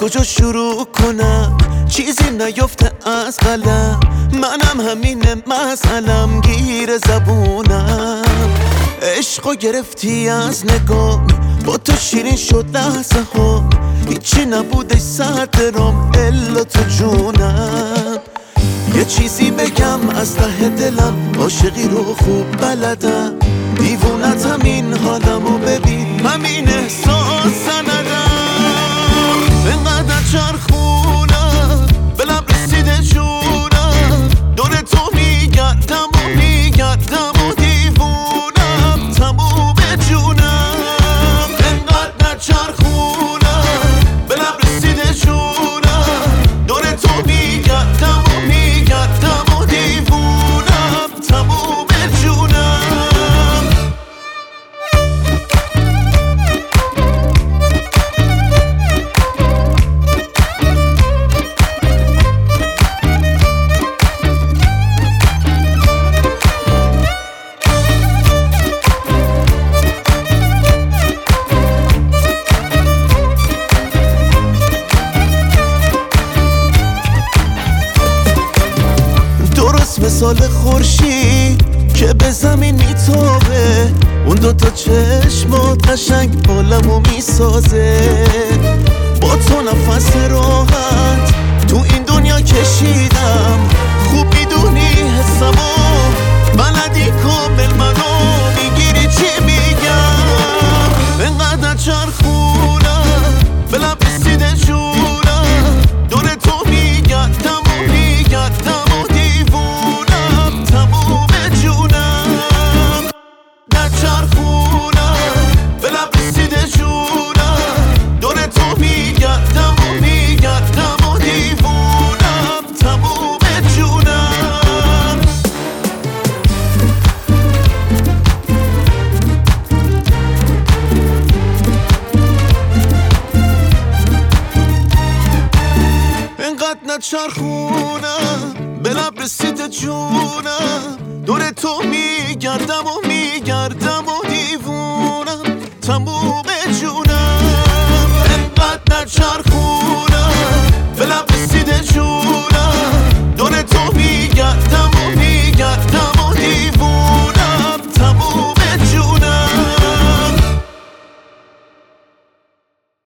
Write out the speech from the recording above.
کجا شروع کنم؟ چیزی نیفته از قلم، منم همینه مسئلم، گیر زبونم. عشقو گرفتی از نگاه، با تو شیرین شد لحظه ها، هیچی نبوده صدرم الا تو جونم. یه چیزی بگم از ته دلم، عاشقی رو خوب بلدم، دیوونتم این حالمو ببین، همین احساس سندم. اینقدر چرخونم به لب رسیده جونم، دور تو میگردم و میگردم و دیوونم، تموم جونم. اینقدر چرخونم به لب رسیده جونم، دور تو میگردم و میگردم و دیوونم، تموم جونم. مثال خورشید که به زمین میتابه، اون دوتا چشمات قشنگ حالمو میسازه. با تو نفس راحت تو این دنیا کشیدم، خوب میدونی حسمو، بلدی کامل منو، میگیری چی میگم. اینقدر چرخونم به لب رسیده جونم، دور تو میگردم و میگردم و دیوونم، تموم جونم. در چرخونم به لب رسیده جونم، دور تو میگردم و میگردم و دیوونم، تموم جونم. اینقدر نچرخونم به لب رسیده جونم، دور تو میگردم و میگردم و دیوونم، تموم جونم. اینقدر نچرخونم